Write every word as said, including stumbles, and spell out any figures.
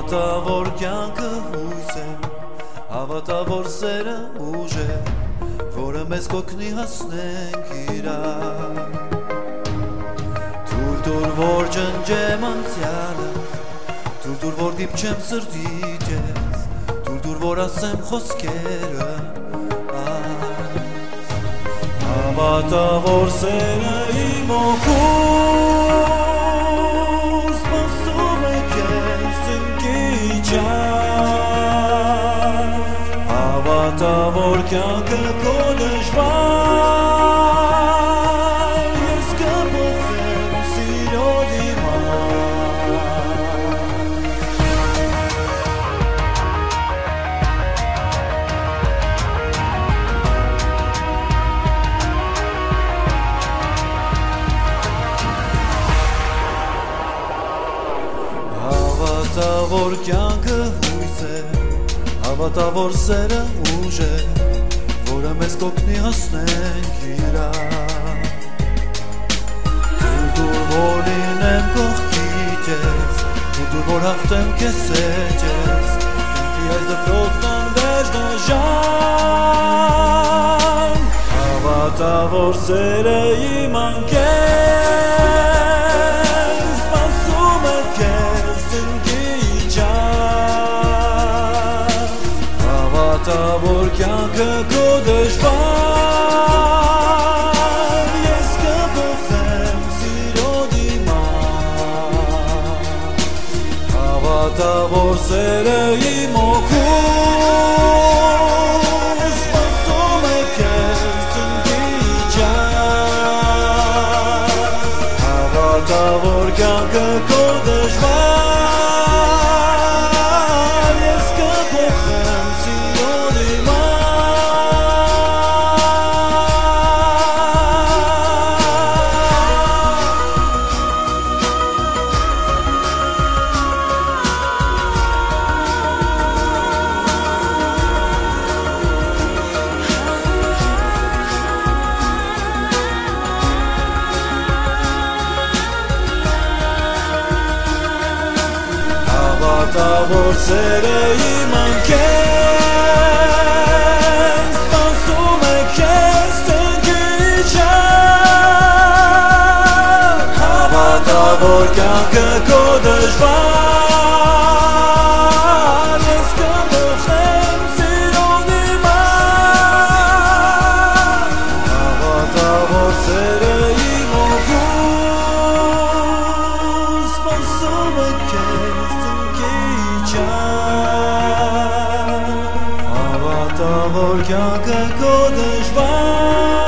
Հավատա որ կյանքը հույս է, հավատա որ սերը ուժ է, որը մեզ կօգնի հասնենք իրար։ Թույլ տուր որ ջնջեմ անցյալը, թույլ տուր որ դիպչեմ սրտիդ ես, թույլ տուր որ ասեմ խոսքերը Հավատա որ սերը իմ օգուտ սպասում է քեզ ինքի ջան Հավատա որ կյանքը քո դժվար Ես կփոխեմ սիրո Հավատա որ կյանքը հույս է, հավատա որ սերը ուժ է, որը մեզ կօգնի հասնենք իրար։ Թույլ տուր որ լինեմ կողքիդ ես, թույլ տուր որ հաղթեմ քեզ հետ ես, կյանքի այս դպրոցն անվերջ դժան Հավատա որ սերը իմ անկեն սպասում է քեզ Հավատա որ կյանքը քո դժվար Ես կփոխեմ սիրո դիմաց Հավատա որ սերը իմ օգուտ սպասում է քեզ ինքի ջան Հավատա որ կյանքը քո դժվար Ես կփոխեմ սիրո Հավատա որ սերը իմ անկեն սպասում է քեզ ինքի ջան Հավատա որ կյանքը քո դժվար Ես կփոխեմ սիրո դիմաց Հավատա որ սերը իմ օգուտ սպասում է քեզ Հավատա որ կյանքը քո դժվար